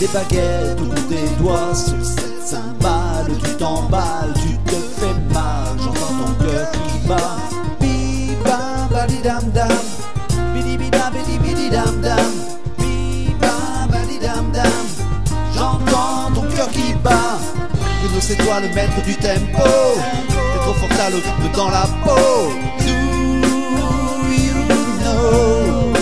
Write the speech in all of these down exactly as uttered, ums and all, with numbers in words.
des baguettes au bout des doigts. Sur cette cymbale, tu t'emballes, tu te fais mal. J'entends ton cœur qui bat. Bi-bam, badidam-dam. Bidi-bida, bidi-bidi-dam-dam. Bi-bam, badidam-dam. J'entends ton cœur qui bat. Bruno, c'est toi le maître du tempo. T'es trop fort, t'as le rythme dans la peau. Do you know?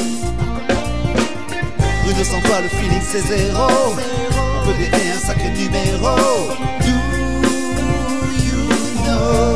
Bruno, sans toi le feeling c'est zéro. On peut déter un sacré numéro. Do you know?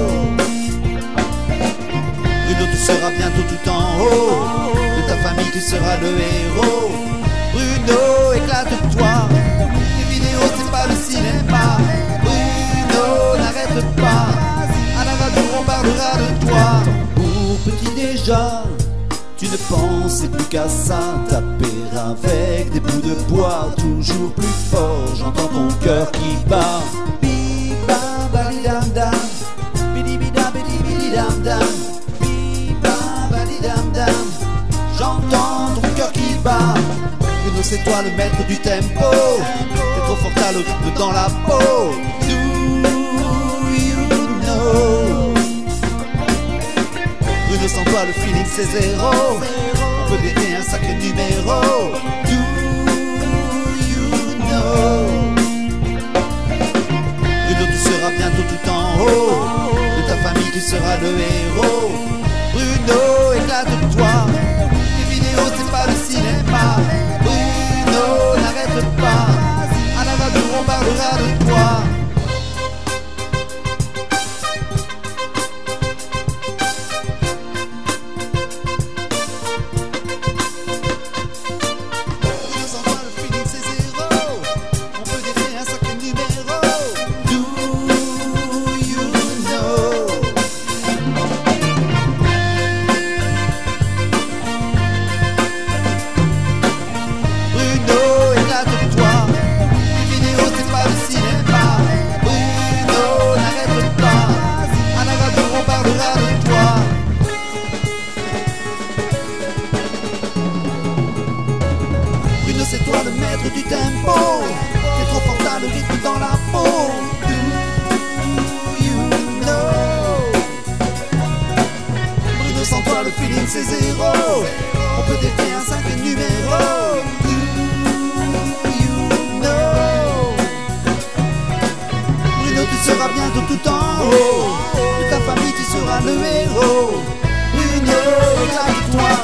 Bruno, tu seras bientôt tout en haut. De ta famille tu seras le héros. Bruno, éclate-toi. Les vidéos c'est pas le cinéma. Bruno, n'arrête pas. À la radio on parlera de toi. Pour petit déjà, tu ne pensais plus qu'à ça. Taper avec des bouts de bois toujours plus fort. J'entends ton cœur qui bat. Bi-bam, badidam-dam. Bidi-bida, bidi-bidi-dam-dam. Bi-bam, badidam-dam. J'entends ton cœur qui bat. Bruno, c'est toi le maître du tempo. T'es trop fort, t'as le rythme dans la peau. Do you know? Bruno, sans toi le feeling c'est zéro. On peut déter un sacré numéro. Do you know? Bruno, tu seras bientôt tout en haut. De ta famille tu seras le héros. Bruno, éclate-toi. Les vidéos c'est pas le cinéma. Bruno, n'arrête pas. À la radio on parlera de toi. C'est toi le maître du tempo. T'es trop fort, t'as le rythme dans la peau. Do you know? Bruno, sans toi le feeling c'est zéro. On peut défier un sacré numéro. Do you know? Bruno, tu seras bientôt tout en haut. De ta famille tu seras le héros. Bruno, éclate-toi.